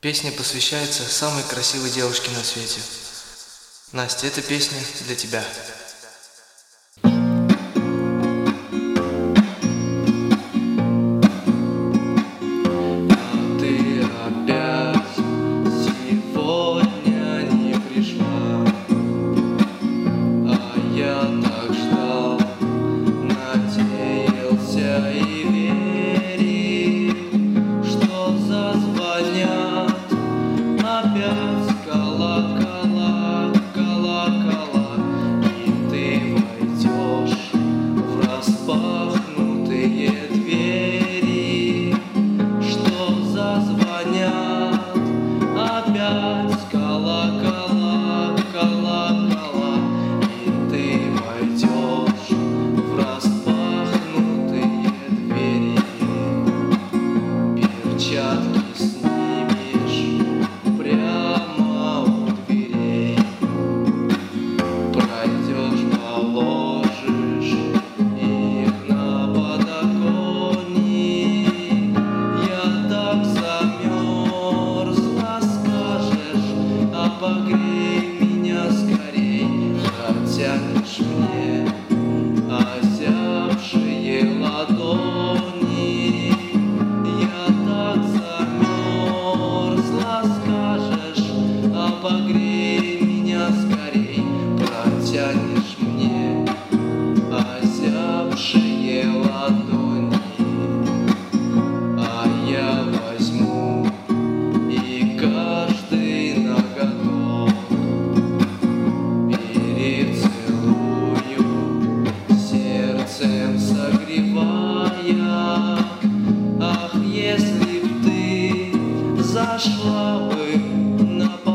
Песня посвящается самой красивой девушке на свете. Настя, эта песня для тебя. Погрей меня скорей, протянешь мне озябшие ладони. Я так замерзла, скажешь, а погрей меня скорей, протянешь мне озябшие ладони. А я возьму и каждый ноготок перецелую, сердцем согревая. Ах, если б ты зашла бы на